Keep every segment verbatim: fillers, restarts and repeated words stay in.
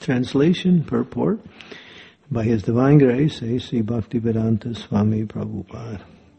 Translation, purport, by His Divine Grace, A C Bhaktivedanta Swami Prabhupada.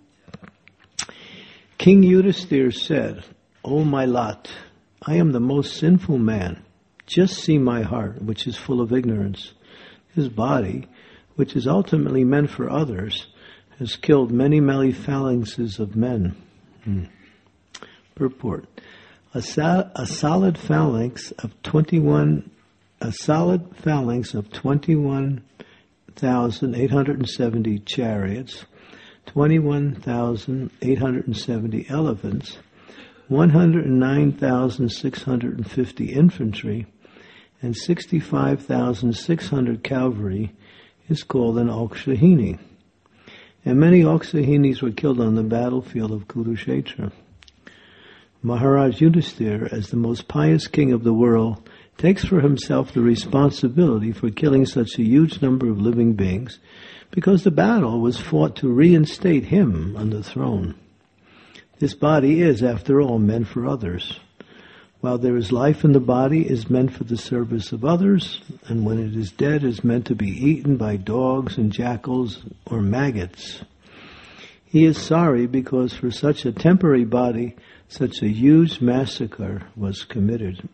King Yudhisthira said, "O my lot, I am the most sinful man. Just see my heart, which is full of ignorance. This body, which is ultimately meant for others, has killed many, many phalanxes of men." Hmm. Purport. A, sa- a solid phalanx of twenty-one, a solid phalanx of twenty-one thousand eight hundred seventy chariots, twenty-one thousand eight hundred seventy elephants, one hundred nine thousand six hundred fifty infantry, and sixty-five thousand six hundred cavalry is called an Okshahini. And many Okshahinis were killed on the battlefield of Kurukshetra. Maharaj Yudhisthira, as the most pious king of the world, takes for himself the responsibility for killing such a huge number of living beings, because the battle was fought to reinstate him on the throne. This body is, after all, meant for others. While there is life in the body, it is meant for the service of others, and when it is dead, it is meant to be eaten by dogs and jackals or maggots. He is sorry because for such a temporary body, such a huge massacre was committed.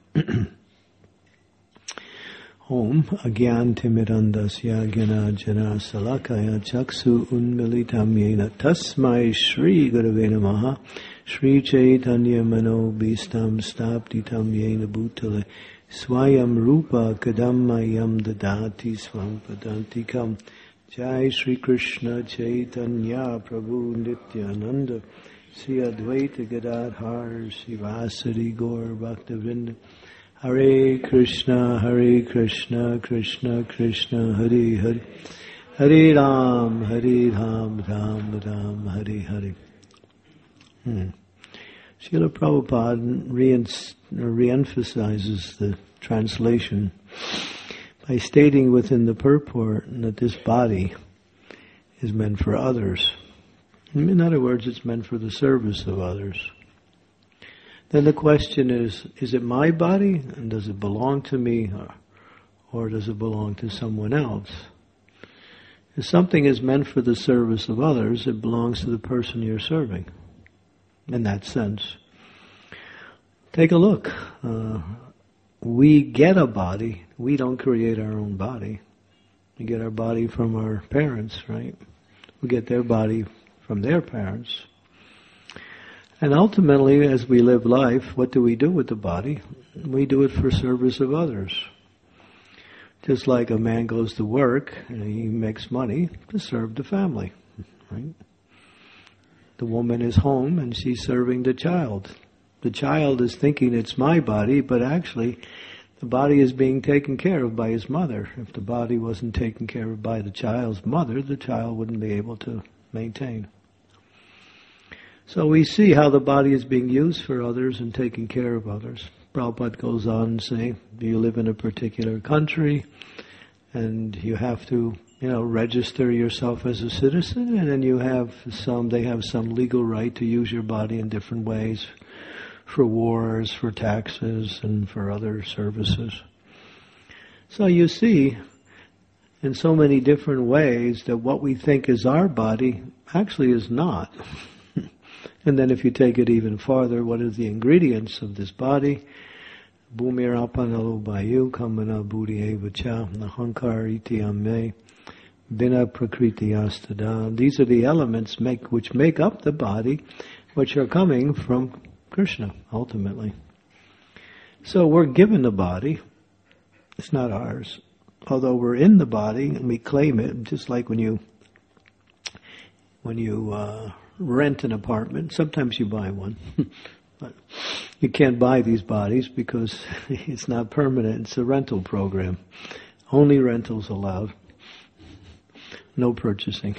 Om Agyan Timirandasya Gyana Jana Salakaya Chaksu Unmilitam Yena Tasmai Shri Gurave Namaha Shri Chaitanya Mano Bhistam Staptitam Yena Bhutale Swayam Rupa Kadammayam Dadati Swampadantikam Jai Shri Krishna Chaitanya Prabhu Nityananda Sri Advaita Gadadhar Sivasari Gaur Bhaktivinoda Hare Krishna, Hare Krishna, Krishna Krishna, Hare Hare, Hare Ram, Hare Ram, Ram Ram, Hare Hare. Hmm. Srila Prabhupada re-emphasizes the translation by stating within the purport that this body is meant for others. In other words, it's meant for the service of others. Then the question is, is it my body, and does it belong to me, or, or does it belong to someone else? If something is meant for the service of others, it belongs to the person you're serving, in that sense. Take a look. Uh, we get a body. We don't create our own body. We get our body from our parents, right? We get their body from their parents. And ultimately, as we live life, what do we do with the body? We do it for service of others. Just like a man goes to work and he makes money to serve the family, right? The woman is home and she's serving the child. The child is thinking it's my body, but actually the body is being taken care of by his mother. If the body wasn't taken care of by the child's mother, the child wouldn't be able to maintain. So we see how the body is being used for others and taking care of others. Prabhupada goes on saying, you live in a particular country and you have to, you know, register yourself as a citizen, and then you have some, they have some legal right to use your body in different ways for wars, for taxes, and for other services. So you see, in so many different ways, that what we think is our body actually is not. And then if you take it even farther, what are the ingredients of this body? Bhumirapanalo bayu kamana buddhi evacha nahankar iti amme bina prakriti astada. These are the elements make which make up the body, which are coming from Krishna, ultimately. So we're given the body. It's not ours. Although we're in the body and we claim it, just like when you when you uh, rent an apartment. Sometimes you buy one. But you can't buy these bodies because it's not permanent. It's a rental program. Only rentals allowed. No purchasing.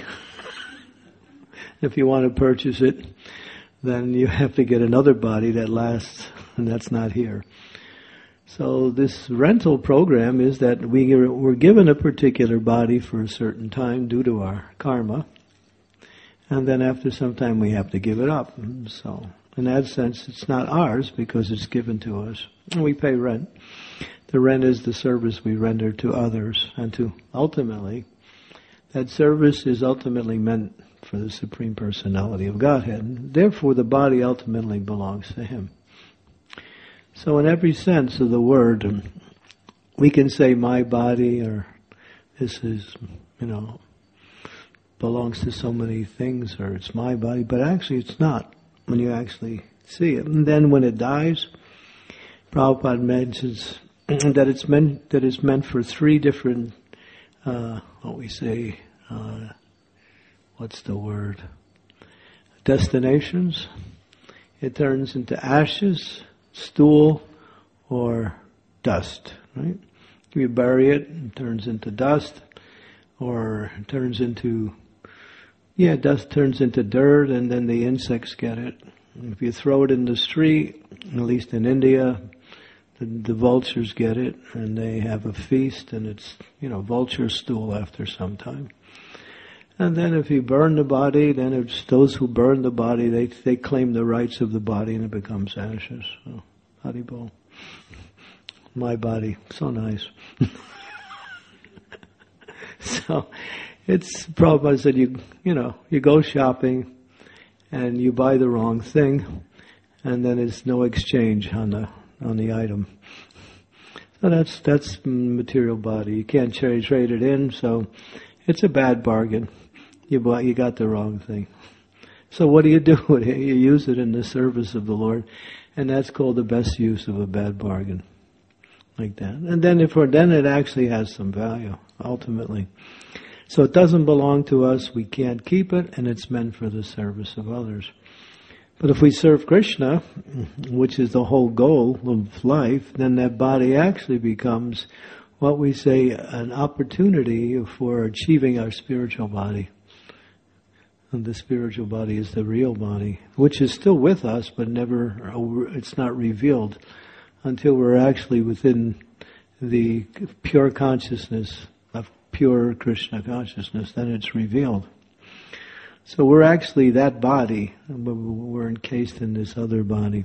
If you want to purchase it, then you have to get another body that lasts, and that's not here. So this rental program is that we are, we're given a particular body for a certain time due to our karma, and then after some time we have to give it up. So in that sense, it's not ours because it's given to us. And we pay rent. The rent is the service we render to others, and to ultimately, that service is ultimately meant for the Supreme Personality of Godhead. Therefore, the body ultimately belongs to Him. So in every sense of the word, we can say my body, or this is, you know, belongs to so many things, or it's my body, but actually it's not when you actually see it. And then when it dies, Prabhupada mentions that it's meant that it's meant for three different, uh, what we say, uh, what's the word? Destinations. It turns into ashes, stool, or dust. Right? If you bury it, it turns into dust, or it turns into yeah, dust turns into dirt, and then the insects get it. If you throw it in the street, at least in India, the, the vultures get it, and they have a feast, and it's, you know, vulture stool after some time. And then if you burn the body, then it's those who burn the body, they they claim the rights of the body, and it becomes ashes. So, Haribol. My body, so nice. So, it's Prabhupada said, you you know, you go shopping and you buy the wrong thing, and then there's no exchange on the on the item. So that's that's material body. You can't trade trade it in, so it's a bad bargain. You bought you got the wrong thing. So what do you do with it? You use it in the service of the Lord, and that's called the best use of a bad bargain. Like that. And then if then it actually has some value, ultimately. So it doesn't belong to us, we can't keep it, and it's meant for the service of others. But if we serve Krishna, which is the whole goal of life, then that body actually becomes what we say an opportunity for achieving our spiritual body. And the spiritual body is the real body, which is still with us, but never, it's not revealed until we're actually within the pure consciousness of pure Krishna consciousness, then it's revealed. So we're actually that body, but we're encased in this other body.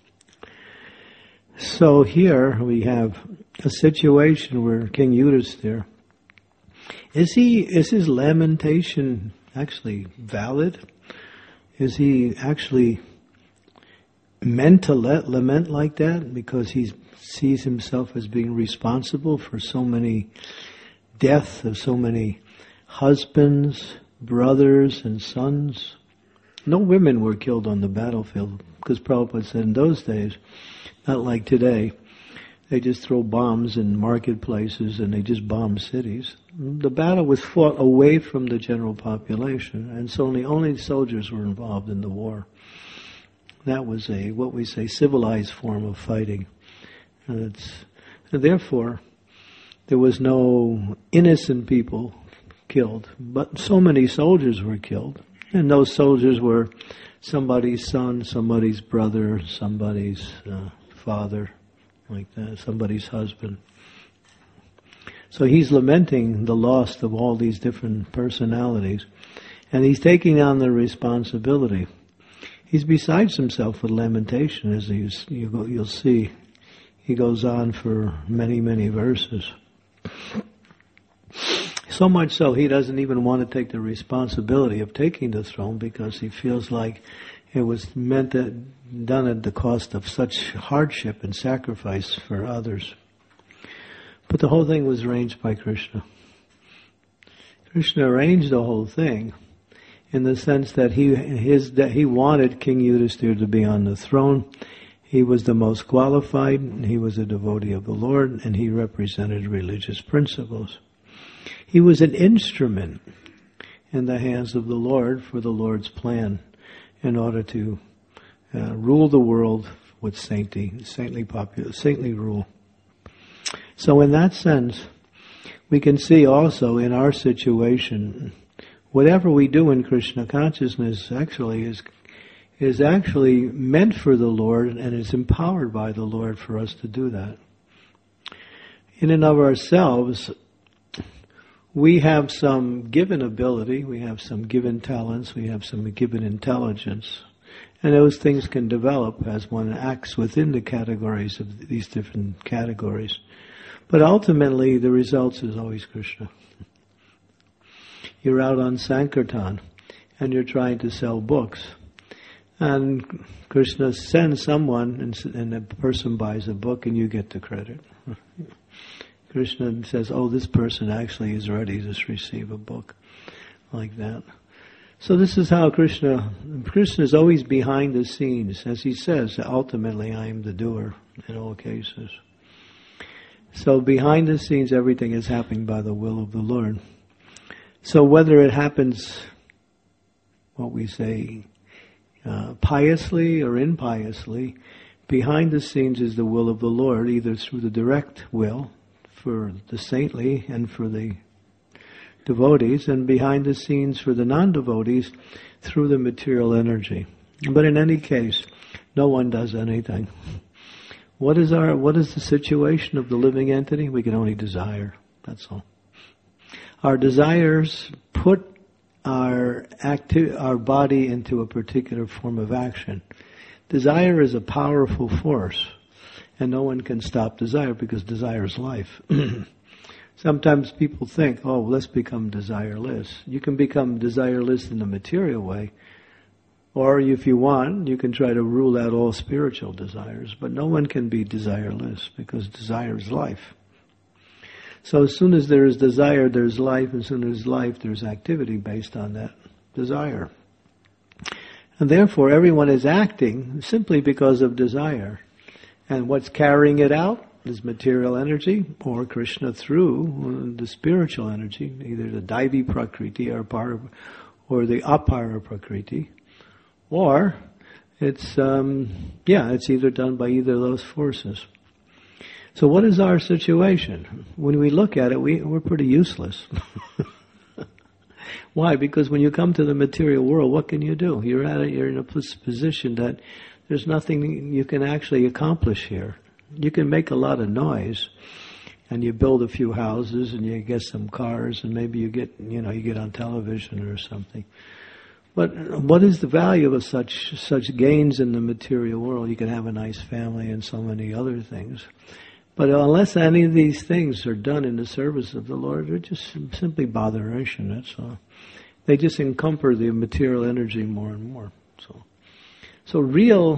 So here we have a situation where King Yudhisthira, is he, is his lamentation actually valid? Is he actually meant to let, lament like that because he sees himself as being responsible for so many deaths of so many husbands, brothers, and sons? No women were killed on the battlefield because Prabhupada said in those days, not like today, they just throw bombs in marketplaces and they just bomb cities. The battle was fought away from the general population, and so only, only soldiers were involved in the war. That was a, what we say, civilized form of fighting. And it's, and therefore, there was no innocent people killed, but so many soldiers were killed. And those soldiers were somebody's son, somebody's brother, somebody's uh, father, like that, somebody's husband. So he's lamenting the loss of all these different personalities, and he's taking on the responsibility. He's besides himself with lamentation, as you, you, you'll see. He goes on for many, many verses. So much so, he doesn't even want to take the responsibility of taking the throne because he feels like it was meant to, done at the cost of such hardship and sacrifice for others. But the whole thing was arranged by Krishna. Krishna arranged the whole thing in the sense that he his that he wanted King Yudhisthira to be on the throne. He was the most qualified, and he was a devotee of the Lord, and he represented religious principles. He was an instrument in the hands of the Lord for the Lord's plan in order to uh, rule the world with saintly, saintly popular, saintly rule. So in that sense, we can see also in our situation, whatever we do in Krishna consciousness actually is is actually meant for the Lord and is empowered by the Lord for us to do that. In and of ourselves, we have some given ability, we have some given talents, we have some given intelligence, and those things can develop as one acts within the categories of these different categories. But ultimately, the results is always Krishna. You're out on Sankirtan, and you're trying to sell books. And Krishna sends someone, and, and a person buys a book, and you get the credit. Krishna says, oh, this person actually is ready to receive a book. Like that. So this is how Krishna, Krishna is always behind the scenes. As he says, ultimately I am the doer in all cases. So behind the scenes, everything is happening by the will of the Lord. So whether it happens, what we say, uh, piously or impiously, behind the scenes is the will of the Lord, either through the direct will for the saintly and for the devotees, and behind the scenes for the non-devotees through the material energy. But in any case, no one does anything. What is our, what is the situation of the living entity? We can only desire. That's all. Our desires put our acti- our body into a particular form of action. Desire is a powerful force, and no one can stop desire because desire is life. Sometimes people think, oh, let's become desireless. You can become desireless in the material way, or if you want, you can try to rule out all spiritual desires, but no one can be desireless because desire is life. So as soon as there is desire, there's life. As soon as there's life, there's activity based on that desire. And therefore, everyone is acting simply because of desire. And what's carrying it out is material energy, or Krishna through the spiritual energy, either the Daivi Prakriti or, par, or the Apara Prakriti. Or it's, um, yeah, it's either done by either of those forces. So what is our situation? When we look at it, we, we're pretty useless. Why? Because when you come to the material world, what can you do? You're at a, you're in a position that there's nothing you can actually accomplish here. You can make a lot of noise, and you build a few houses, and you get some cars, and maybe you get, you know, you get on television or something. But what is the value of such such gains in the material world? You can have a nice family and so many other things. But unless any of these things are done in the service of the Lord, they're just simply botheration, that's all. They just encumber the material energy more and more. So, so real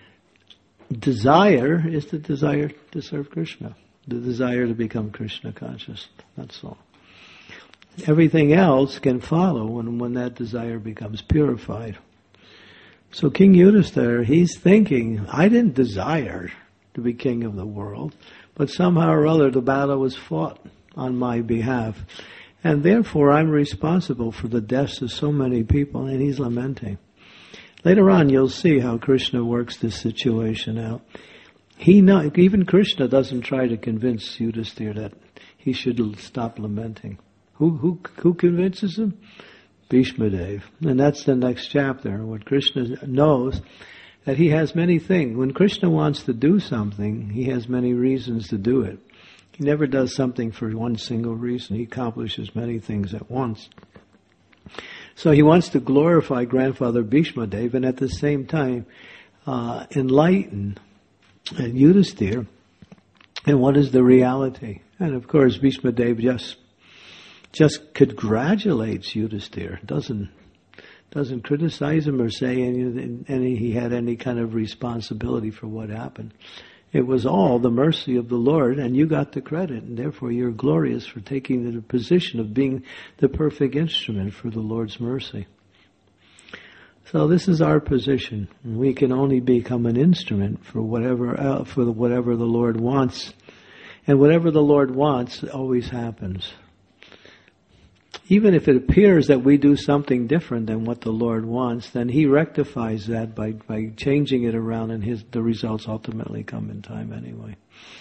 desire is the desire to serve Krishna. The desire to become Krishna conscious. That's all. Everything else can follow when, when that desire becomes purified. So King Yudhisthira, he's thinking, I didn't desire to be king of the world, but somehow or other the battle was fought on my behalf. And therefore I'm responsible for the deaths of so many people, and he's lamenting. Later on you'll see how Krishna works this situation out. He know, even Krishna doesn't try to convince Yudhisthira that he should stop lamenting. Who, who, who convinces him? Bhishma Dev. And that's the next chapter. What Krishna knows, that he has many things. When Krishna wants to do something, he has many reasons to do it. He never does something for one single reason. He accomplishes many things at once. So he wants to glorify grandfather Bhishma Dev and at the same time uh, enlighten Yudhisthira. And what is the reality? And of course Bhishma Dev just just congratulates Yudhisthira, doesn't doesn't criticize him or say any, any he had any kind of responsibility for what happened. It was all the mercy of the Lord, and you got the credit, and therefore you're glorious for taking the position of being the perfect instrument for the Lord's mercy. So this is our position. We can only become an instrument for whatever uh, for the, whatever the Lord wants, and whatever the Lord wants always happens. Even if it appears that we do something different than what the Lord wants, then He rectifies that by, by changing it around, and his, the results ultimately come in time anyway.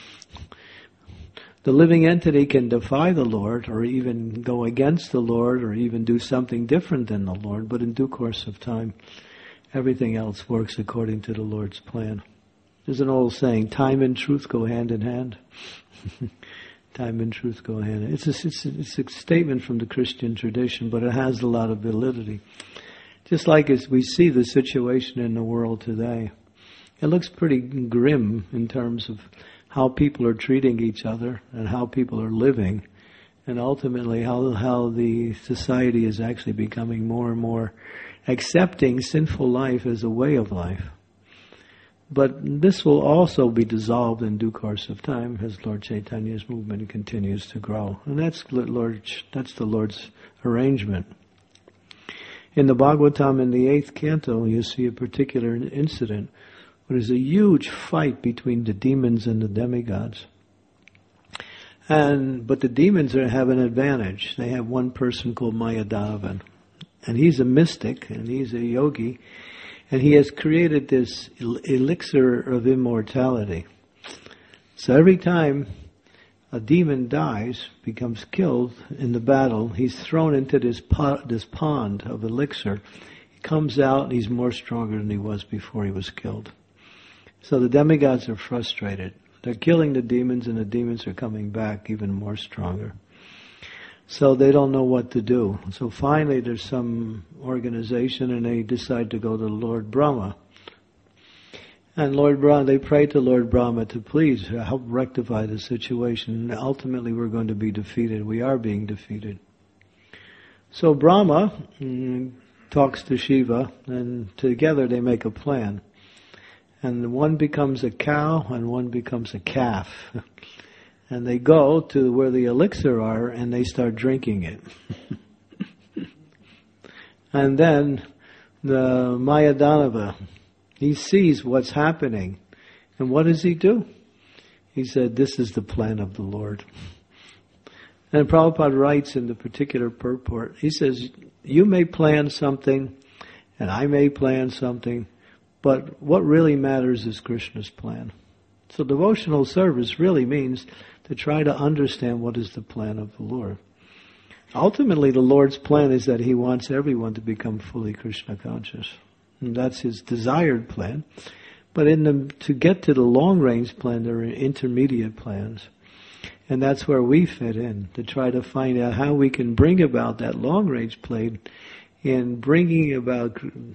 The living entity can defy the Lord, or even go against the Lord, or even do something different than the Lord, but in due course of time, everything else works according to the Lord's plan. There's an old saying, time and truth go hand in hand. Time and truth go hand in hand. It's a, it's, a, it's a statement from the Christian tradition, but it has a lot of validity. Just like as we see the situation in the world today. it looks pretty grim in terms of how people are treating each other and how people are living, and ultimately how how the society is actually becoming more and more accepting sinful life as a way of life. But this will also be dissolved in due course of time as Lord Chaitanya's movement continues to grow. And that's Lord, that's the Lord's arrangement. In the Bhagavatam, in the eighth canto, you see a particular incident where there's a huge fight between the demons and the demigods. And but the demons are, have an advantage. They have one person called Mayadhava, and he's a mystic and he's a yogi, and he has created this elixir of immortality. So every time a demon dies, becomes killed in the battle, he's thrown into this pot, this pond of elixir. He comes out and he's more stronger than he was before he was killed. So the demigods are frustrated. They're killing the demons, and the demons are coming back even more stronger. So they don't know what to do. So finally there's some organization, and they decide to go to Lord Brahma. And Lord Brahma, they pray to Lord Brahma to please help rectify the situation. And ultimately we're going to be defeated. We are being defeated. So Brahma mm, talks to Shiva, and together they make a plan. And one becomes a cow and one becomes a calf. And they go to where the elixir are and they start drinking it. And then the Mayadhava, he sees what's happening. And what does he do? He said, this is the plan of the Lord. And Prabhupada writes in the particular purport, he says, you may plan something and I may plan something, but what really matters is Krishna's plan. So devotional service really means to try to understand what is the plan of the Lord. Ultimately, the Lord's plan is that He wants everyone to become fully Krishna conscious. And that's His desired plan. But in the, to get to the long-range plan, there are intermediate plans. And that's where we fit in, to try to find out how we can bring about that long-range plan in bringing about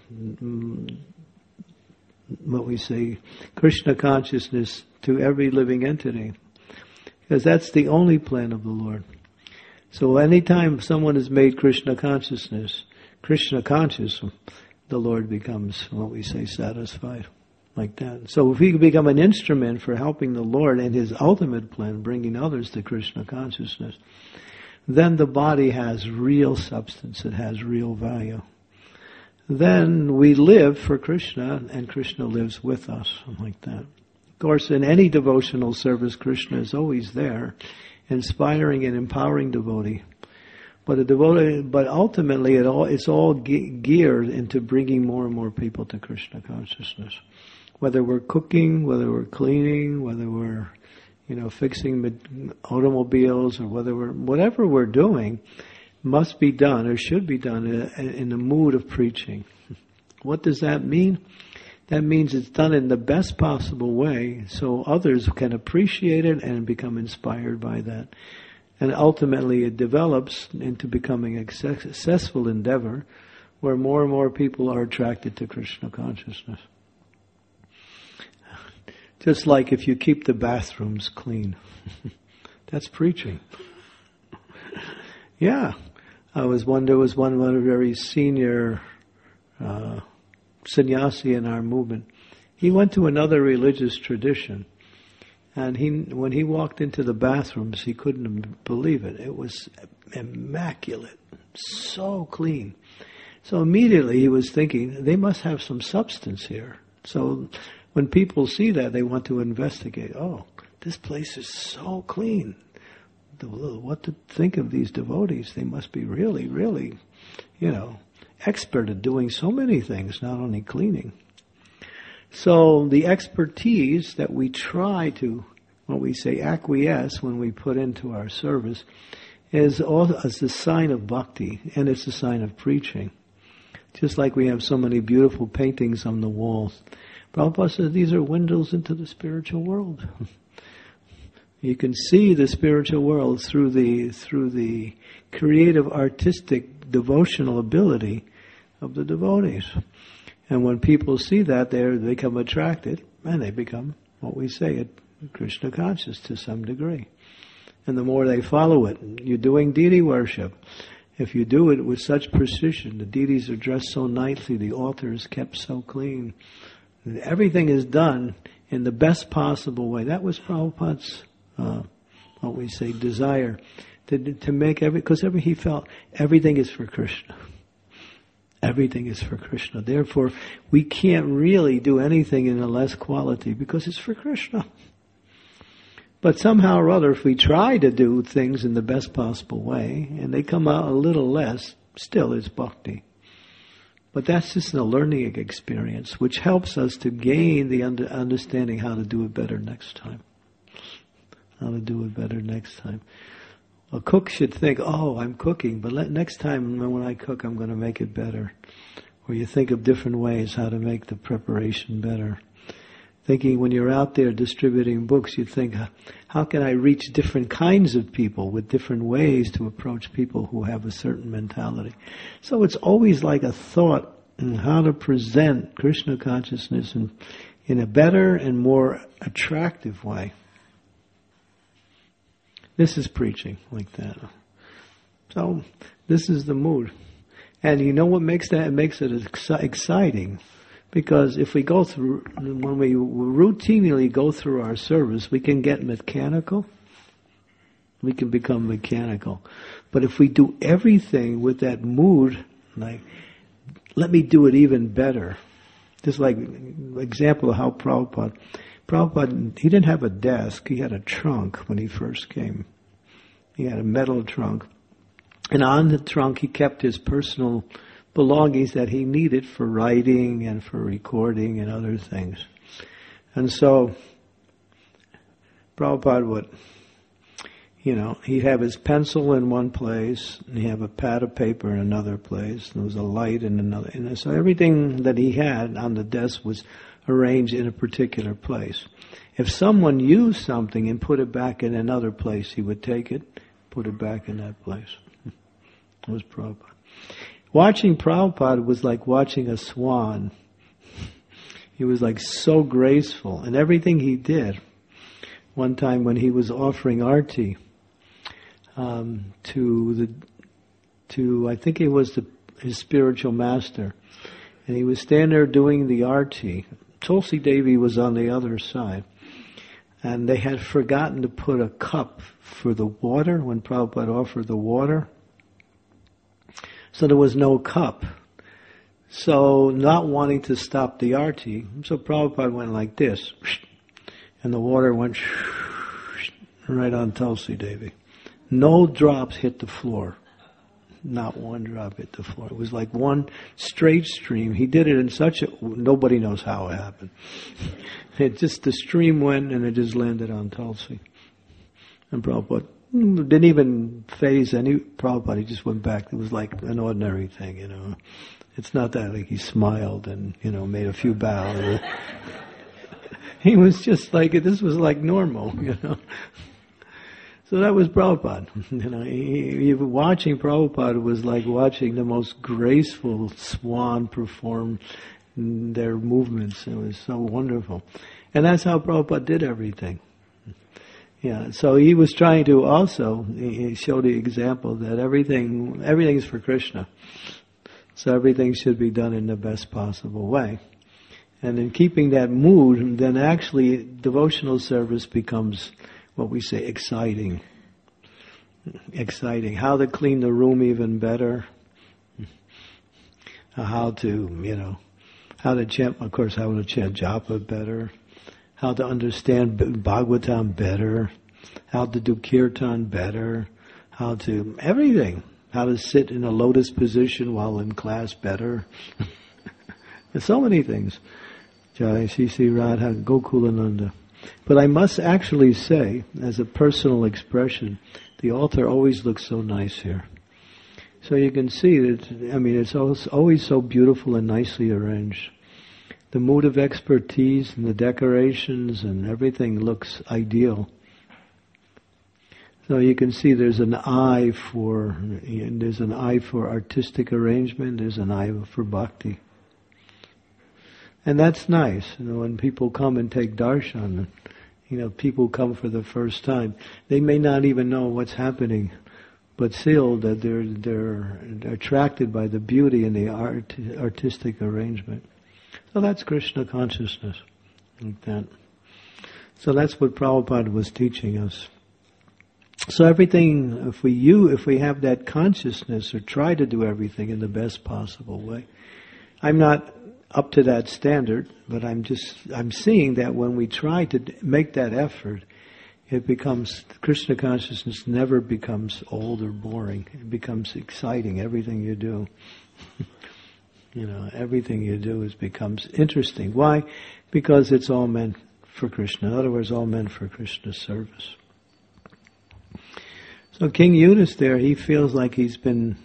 what we say, Krishna consciousness to every living entity. Because that's the only plan of the Lord. So anytime someone is made Krishna consciousness, Krishna conscious, the Lord becomes, what we say, satisfied. Like that. So if we become an instrument for helping the Lord in His ultimate plan, bringing others to Krishna consciousness, then the body has real substance, it has real value. Then we live for Krishna, and Krishna lives with us, like that. Of course, in any devotional service, Krishna is always there, inspiring and empowering devotee. But a devotee, but ultimately, it all it's all ge- geared into bringing more and more people to Krishna consciousness. Whether we're cooking, whether we're cleaning, whether we're, you know, fixing automobiles, or whether we're whatever we're doing, must be done or should be done in, in the mood of preaching. What does that mean? That means it's done in the best possible way so others can appreciate it and become inspired by that. And ultimately it develops into becoming a successful endeavor where more and more people are attracted to Krishna consciousness. Just like if you keep the bathrooms clean. That's preaching. Yeah. I was one, there was one, one very senior uh, sannyasi in our movement. He went to another religious tradition, and he, when he walked into the bathrooms, he couldn't believe it. It was immaculate, so clean. So immediately he was thinking, they must have some substance here. So when people see that, they want to investigate. Oh, this place is so clean. What to think of these devotees? They must be really, really, you know, expert at doing so many things, not only cleaning. So the expertise that we try to, what we say, acquiesce when we put into our service is all as a sign of bhakti, and it's a sign of preaching. Just like we have so many beautiful paintings on the walls. Prabhupada says these are windows into the spiritual world. You can see the spiritual world through the through the creative, artistic, devotional ability of the devotees. And when people see that, they become attracted, and they become, what we say, a Krishna conscious to some degree. And the more they follow it, you're doing deity worship. If you do it with such precision, the deities are dressed so nicely, the altar is kept so clean, everything is done in the best possible way. That was Prabhupada's, uh, what we say, desire, to to make every, because every, he felt everything is for Krishna. Everything is for Krishna. Therefore, we can't really do anything in a less quality because it's for Krishna. But somehow or other, if we try to do things in the best possible way, and they come out a little less, still it's bhakti. But that's just a learning experience, which helps us to gain the under, understanding how to do it better next time. How to do it better next time. A cook should think, oh, I'm cooking, but let, next time when I cook, I'm going to make it better. Or you think of different ways how to make the preparation better. Thinking when you're out there distributing books, you think, how can I reach different kinds of people with different ways to approach people who have a certain mentality? So it's always like a thought on how to present Krishna consciousness in, in a better and more attractive way. This is preaching like that. So this is the mood. And you know what makes that? It makes it exci- exciting. Because if we go through, when we routinely go through our service, we can get mechanical. We can become mechanical. But if we do everything with that mood, like, let me do it even better. Just like, example of how Prabhupada, Prabhupada, he didn't have a desk, he had a trunk when he first came. He had a metal trunk. And on the trunk he kept his personal belongings that he needed for writing and for recording and other things. And so, Prabhupada would, you know, he'd have his pencil in one place, and he'd have a pad of paper in another place, and there was a light in another. And so everything that he had on the desk was arranged in a particular place. If someone used something and put it back in another place, he would take it, put it back in that place. It was Prabhupada. Watching Prabhupada was like watching a swan. He was like so graceful. And everything he did, one time when he was offering arti um, to the, to I think it was the, his spiritual master, and he was standing there doing the arti. Tulsi Devi was on the other side. And they had forgotten to put a cup for the water when Prabhupada offered the water. So there was no cup. So not wanting to stop the arti, so Prabhupada went like this. And the water went right on Tulsi Devi. No drops hit the floor. Not one drop hit the floor. It was like one straight stream. He did it in such a, nobody knows how it happened. It just, the stream went and it just landed on Tulsi. And Prabhupada didn't even phase any Prabhupada. He just went back. It was like an ordinary thing, you know. It's not that like he smiled and, you know, made a few bows. He was just like, this was like normal, you know. So that was Prabhupada. You know, he, he, watching Prabhupada was like watching the most graceful swan perform their movements. It was so wonderful. And that's how Prabhupada did everything. Yeah, so he was trying to also, he showed the example that everything, everything is for Krishna. So everything should be done in the best possible way. And in keeping that mood, then actually devotional service becomes what we say exciting. Exciting. How to clean the room even better. How to, you know, how to chant, of course, how to chant japa better. How to understand Bhagavatam better, how to do kirtan better, how to, everything. How to sit in a lotus position while in class better. There's so many things. Jai Shri Sri Radha Gokulananda. But I must actually say, as a personal expression, the altar always looks so nice here. So you can see that, I mean, it's always so beautiful and nicely arranged. The mood of expertise and the decorations and everything looks ideal. So you can see there's an eye for, there's an eye for artistic arrangement, there's an eye for bhakti. And that's nice. You know, when people come and take darshan, you know, people come for the first time. They may not even know what's happening, but still that they're they're attracted by the beauty and the art, artistic arrangement. So that's Krishna consciousness, like that. So that's what Prabhupada was teaching us. So everything, if we you, if we have that consciousness, or try to do everything in the best possible way. I'm not up to that standard, but I'm just I'm seeing that when we try to make that effort, it becomes, Krishna consciousness never becomes old or boring. It becomes exciting. Everything you do, you know, everything you do is becomes interesting. Why? Because it's all meant for Krishna. In other words, all meant for Krishna's service. So King Yudhisthira, he feels like he's been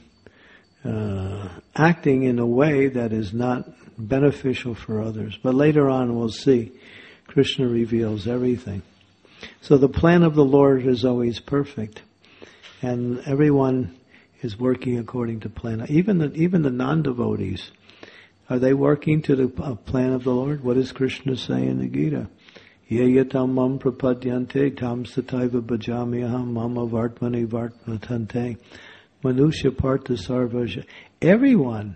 uh, acting in a way that is not beneficial for others. But later on we'll see, Krishna reveals everything. So the plan of the Lord is always perfect, and everyone is working according to plan. Even the even the non-devotees, are they working to the uh, plan of the Lord? What does Krishna say in the Gita? Ye yatam mam prapadyante tam sataiva bhajamyaham mama vartmani vartmatante manusya partha sarvaja. Everyone,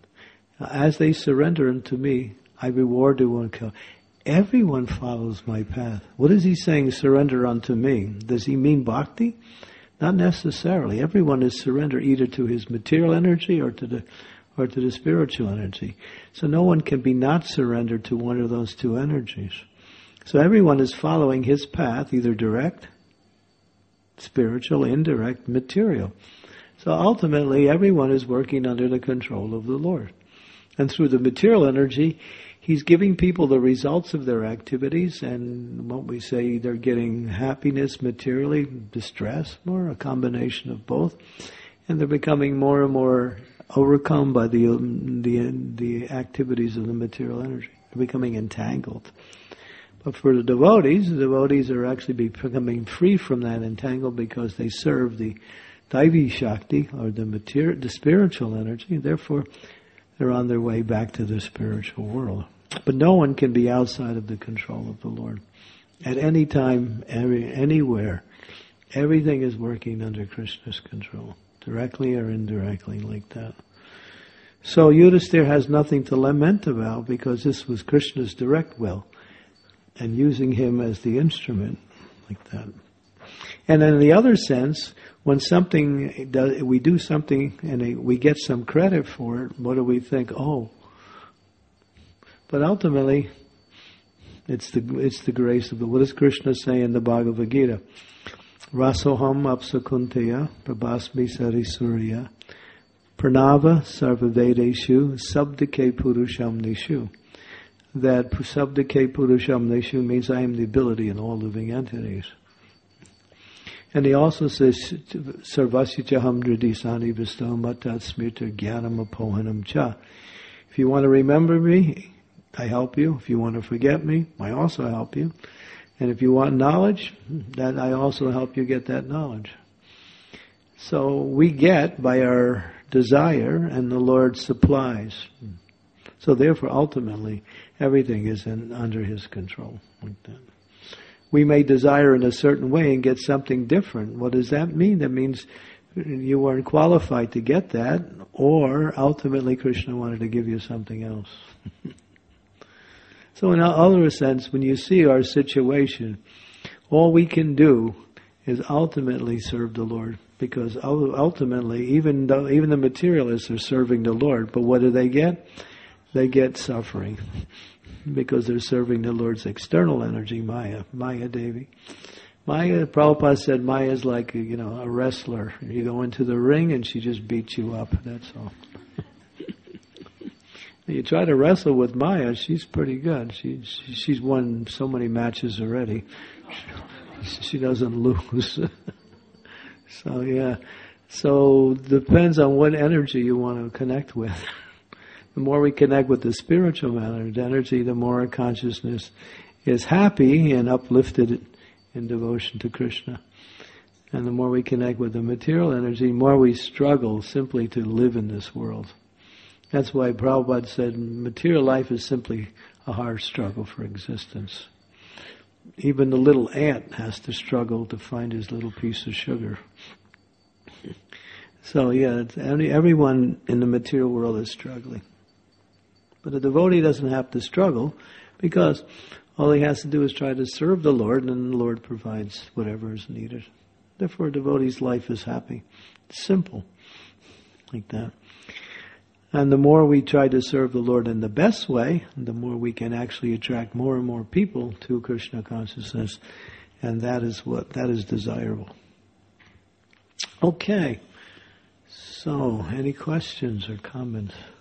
as they surrender unto me, I reward one kill. Everyone follows my path. What is he saying, surrender unto me? Does he mean bhakti? Not necessarily. Everyone is surrender either to his material energy or to the or to the spiritual energy. So no one can be not surrendered to one of those two energies. So everyone is following his path, either direct, spiritual, indirect, material. So ultimately everyone is working under the control of the Lord. And through the material energy, he's giving people the results of their activities, and what we say, they're getting happiness materially, distress, or a combination of both. And they're becoming more and more overcome by the the, the activities of the material energy. They're becoming entangled. But for the devotees, the devotees are actually becoming free from that entangle because they serve the Daivi Shakti, or the material, the spiritual energy. Therefore, they're on their way back to the spiritual world. But no one can be outside of the control of the Lord. At any time, every, anywhere, everything is working under Krishna's control, directly or indirectly, like that. So Yudhisthira has nothing to lament about because this was Krishna's direct will, and using him as the instrument, like that. And in the other sense, when something does, we do something and we get some credit for it, what do we think? Oh. But ultimately, it's the it's the grace of the. What does Krishna say in the Bhagavad Gita? Rasoham apsakunteya prabhasmi sarisurya pranava sarvavedeshu sabdike purusham nishu. That sabdike purusham nishu means I am the ability in all living entities. And he also says, Sarvasya chaham dridisani vistam matat smrita jnanam apohanam cha. If you want to remember me, I help you. If you want to forget me, I also help you. And if you want knowledge, that I also help you get that knowledge. So we get by our desire, and the Lord supplies. So therefore, ultimately, everything is in, under His control, like that. We may desire in a certain way and get something different. What does that mean? That means you weren't qualified to get that, or ultimately Krishna wanted to give you something else. So in other sense, when you see our situation, all we can do is ultimately serve the Lord. Because ultimately, even though even the materialists are serving the Lord, but what do they get? They get suffering. Because they're serving the Lord's external energy, Maya, Maya Devi. Maya, Prabhupada said, Maya is like, you know, a wrestler. You go into the ring and she just beats you up, that's all. You try to wrestle with Maya, she's pretty good. She, she she's won so many matches already. She, she doesn't lose. So yeah, so depends on what energy you want to connect with. The more we connect with the spiritual energy, the more our consciousness is happy and uplifted in devotion to Krishna. And the more we connect with the material energy, the more we struggle simply to live in this world. That's why Prabhupada said material life is simply a hard struggle for existence. Even the little ant has to struggle to find his little piece of sugar. So yeah, it's, everyone in the material world is struggling. But a devotee doesn't have to struggle, because all he has to do is try to serve the Lord, and the Lord provides whatever is needed. Therefore, a devotee's life is happy. It's simple, like that. And the more we try to serve the Lord in the best way, the more we can actually attract more and more people to Krishna consciousness, and that is what that is desirable. Okay. So, any questions or comments?